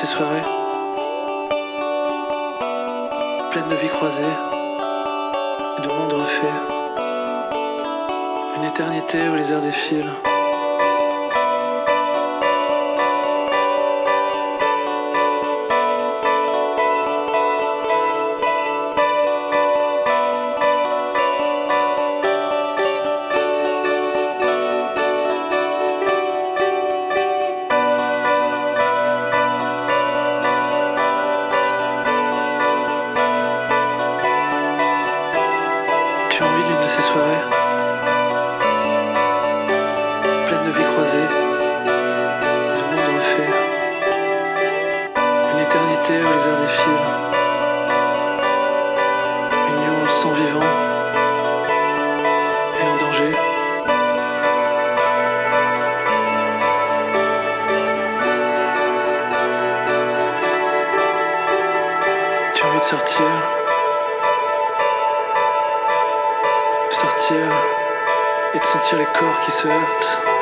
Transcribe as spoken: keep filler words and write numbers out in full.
ces soirées pleines de vie croisée et de mondes refaits. Une éternité où les heures défilent. Tu as envie d'une de ces soirées pleines de vie croisée, de mondes refaits. Une éternité où les heures défilent. Une nuit où on se sent vivant et en danger. Tu as envie de sortir, de sortir et de sentir les corps qui se heurtent.